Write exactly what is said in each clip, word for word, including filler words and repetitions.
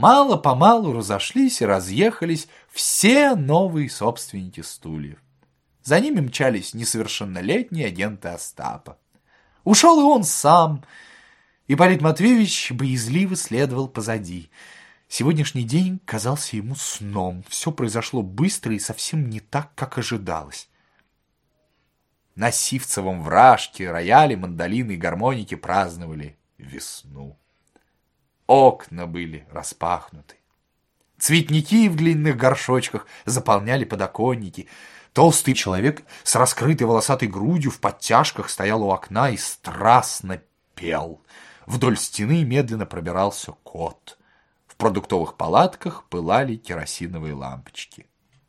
мало-помалу разошлись и разъехались все новые собственники стульев. За ними мчались несовершеннолетние агенты Остапа. Ушел и он сам. Ипполит Матвеевич боязливо следовал позади. Сегодняшний день казался ему сном. Все произошло быстро и совсем не так, как ожидалось. На Сивцевом вражке рояли, мандолины и гармоники праздновали весну. Окна были распахнуты. Цветники в длинных горшочках заполняли подоконники. Толстый человек с раскрытой волосатой грудью в подтяжках стоял у окна и страстно пел. Вдоль стены медленно пробирался кот. В продуктовых палатках пылали керосиновые лампочки.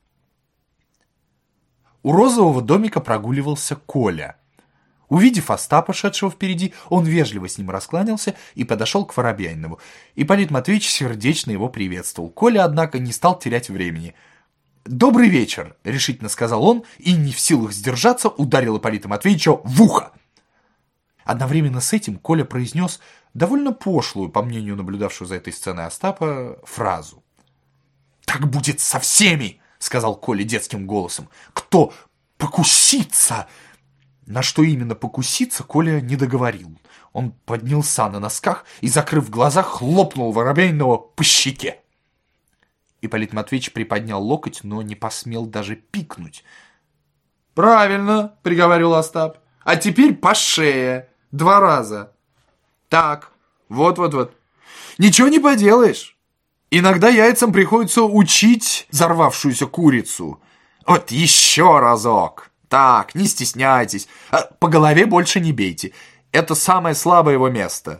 У розового домика прогуливался Коля. Увидев Остапа, шедшего впереди, он вежливо с ним раскланялся и подошел к Воробьянинову. Ипполит Матвеевич сердечно его приветствовал. Коля, однако, не стал терять времени. «Добрый вечер», — решительно сказал он, и, не в силах сдержаться, ударил Ипполита Матвеевича в ухо. Одновременно с этим Коля произнес довольно пошлую, по мнению наблюдавшего за этой сценой Остапа, фразу. «Так будет со всеми», — сказал Коля детским голосом, — «кто покусится». На что именно покуситься, Коля не договорил. Он поднялся на носках и, закрыв глаза, хлопнул Воробьянинова по щеке. Ипполит Матвеевич приподнял локоть, но не посмел даже пикнуть. «Правильно», — приговорил Остап. «А теперь по шее. Два раза. Так, вот-вот-вот. Ничего не поделаешь. Иногда яйцам приходится учить взорвавшуюся курицу. Вот еще разок. Так, не стесняйтесь. По голове больше не бейте. Это самое слабое его место».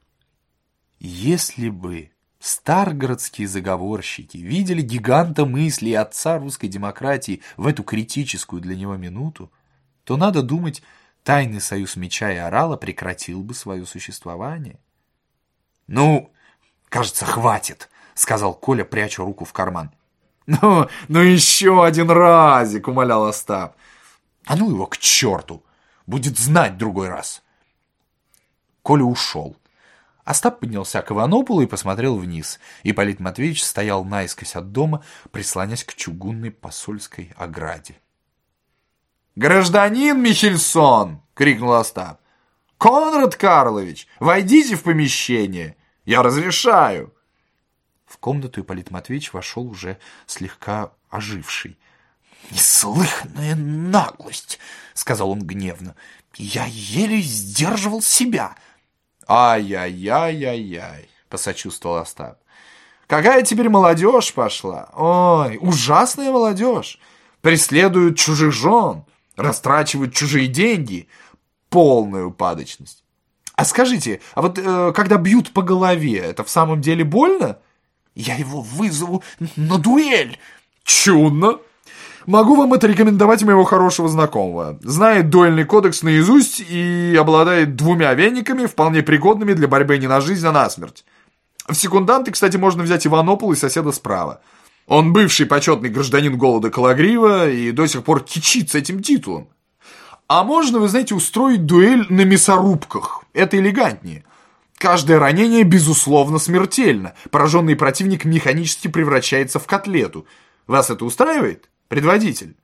Если бы старгородские заговорщики видели гиганта мысли и отца русской демократии в эту критическую для него минуту, то, надо думать, тайный союз меча и орала прекратил бы свое существование. «Ну, кажется, хватит», — сказал Коля, пряча руку в карман. «Ну, ну еще один разик», — умолял Остап. «А ну его к черту! Будет знать другой раз!» Коля ушел. Остап поднялся к Иванополу и посмотрел вниз. Ипполит Матвеевич стоял наискось от дома, прислонясь к чугунной посольской ограде. «Гражданин Михельсон!» — крикнул Остап. «Конрад Карлович, войдите в помещение! Я разрешаю!» В комнату Ипполит Матвеевич вошел уже слегка оживший. «Неслыханная наглость!» — сказал он гневно. «Я еле сдерживал себя!» «Ай-яй-яй-яй-яй!» — посочувствовал Остап. «Какая теперь молодежь пошла! Ой, ужасная молодежь! Преследуют чужих жен, растрачивают чужие деньги. Полная упадочность! А скажите, а вот э, когда бьют по голове, это в самом деле больно? Я его вызову на дуэль!» «Чудно! Могу вам отрекомендовать моего хорошего знакомого. Знает дуэльный кодекс наизусть и обладает двумя вениками, вполне пригодными для борьбы не на жизнь, а на смерть. В секунданты, кстати, можно взять Иванопол и соседа справа. Он бывший почетный гражданин голода Калагрива и до сих пор кичится этим титулом. А можно, вы знаете, устроить дуэль на мясорубках. Это элегантнее. Каждое ранение, безусловно, смертельно. Пораженный противник механически превращается в котлету. Вас это устраивает, предводитель?»